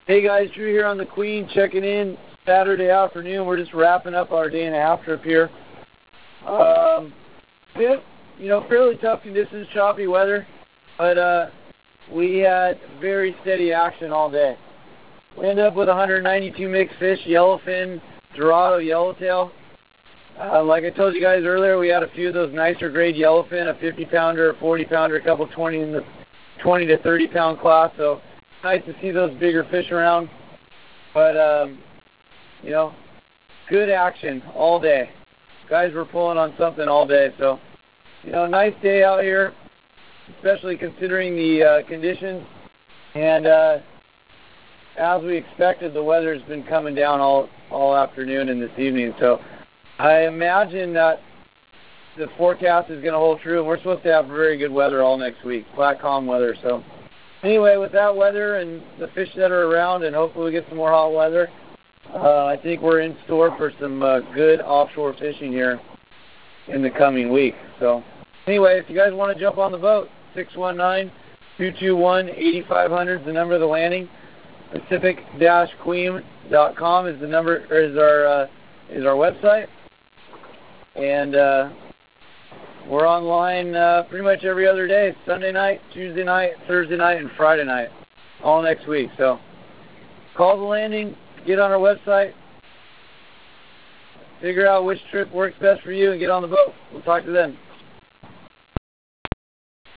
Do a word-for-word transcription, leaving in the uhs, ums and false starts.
Hey guys, Drew here on the Queen, checking in Saturday afternoon. We're just wrapping up our day and a half trip here. Um, bit, you know, fairly tough conditions, choppy weather, but uh, we had very steady action all day. We ended up with one hundred ninety-two mixed fish, yellowfin, Dorado, yellowtail. Uh, like I told you guys earlier, we had a few of those nicer grade yellowfin, a fifty pounder, a forty pounder, a couple twenty in the twenty to thirty pound class. So nice to see those bigger fish around. But um, you know, good action all day. Guys were pulling on something all day. So you know, nice day out here, especially considering the uh, conditions. And uh, as we expected, the weather's been coming down all all afternoon and this evening. So I imagine that the forecast is going to hold true, and we're supposed to have very good weather all next week, flat, calm weather. So anyway, with that weather and the fish that are around, and hopefully we get some more hot weather, uh, I think we're in store for some uh, good offshore fishing here in the coming week. So anyway, if you guys want to jump on the boat, six one nine, two two one, eight five zero zero is the number of the landing. Pacific Queen dot com is the number, or is our uh, is our website. And uh, we're online uh, pretty much every other day, Sunday night, Tuesday night, Thursday night, and Friday night, all next week. So call the landing, get on our website, figure out which trip works best for you, and get on the boat. We'll talk to them.